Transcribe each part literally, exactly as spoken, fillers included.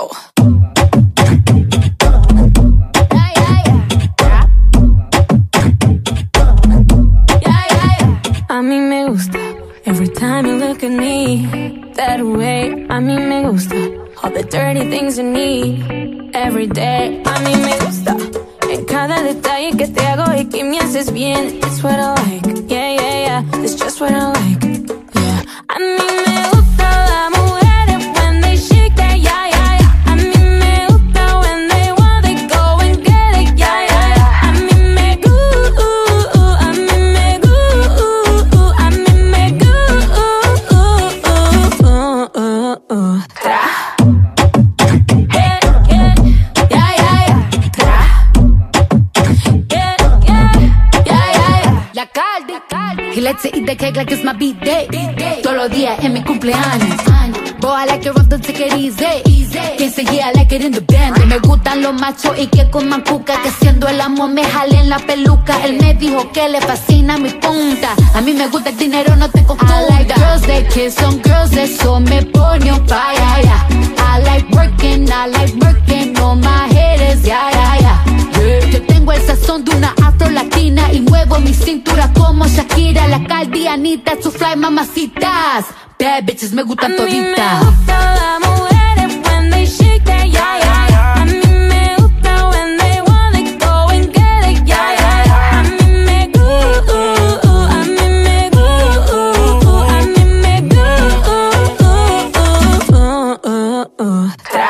Wow. A mí me gusta. Every time you look at me that way. A mí me gusta. All the dirty things you need every day. A mí me gusta. En cada detalle que te hago y que me haces bien. It's what I like. Yeah, yeah, yeah. It's just what I like. Yeah. A mí me gusta la mujeres when they shake that. Yeah, yeah, yeah. A mí me gusta when they want they go and get it. Yeah, yeah, yeah. A mí me gusta. A mí me gusta. A mí me gusta. Tra. He likes to eat the cake like it's my B-day. Todos los días en mi cumpleaños. Boy, I like it rough, don't take it easy. Quien say yeah, I like it in the band. Me gustan los machos y que coman cuca. Que siendo el amor me jalen la peluca. Él me dijo que le fascina mi punta. A mí me gusta el dinero, no te confunda. I like girls that kiss on girls, eso me pone on fire, yeah. I like working, I like working on my haters, yeah, yeah, yeah. Yo tengo el sazón de una afro-latina y muevo mi cintura como Shakira, la caldianita, su fly mamacitas. Bad bitches me gustan toditas. A mí me gusta la mujeres when they shake that, yeah, yeah, yeah. A mí me gusta when they want it, go and get it, yeah, yeah, yeah. A mí me gusta, a mí me gusta, a mí me gusta.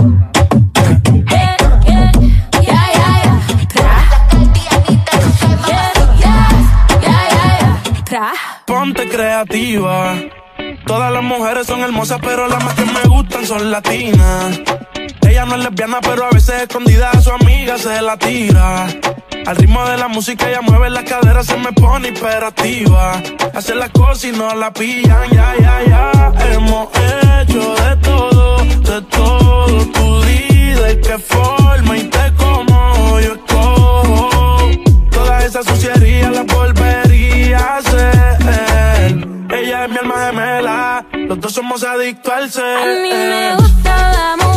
Ponte creativa. Todas las mujeres son hermosas, pero las más que me gustan son latinas. Ella no es lesbiana, pero a veces escondida a su amiga se la tira. Al ritmo de la música ella mueve las caderas, se me pone hiperactiva. Hace las cosas y no la pillan, ya, ya, ya. Hemos hecho de todo, de todo. Tú di de qué forma y te como yo escojo. Toda esa suciería la volvería a hacer. Ella es mi alma gemela, los dos somos adictos al ser. A mí me gusta la mujer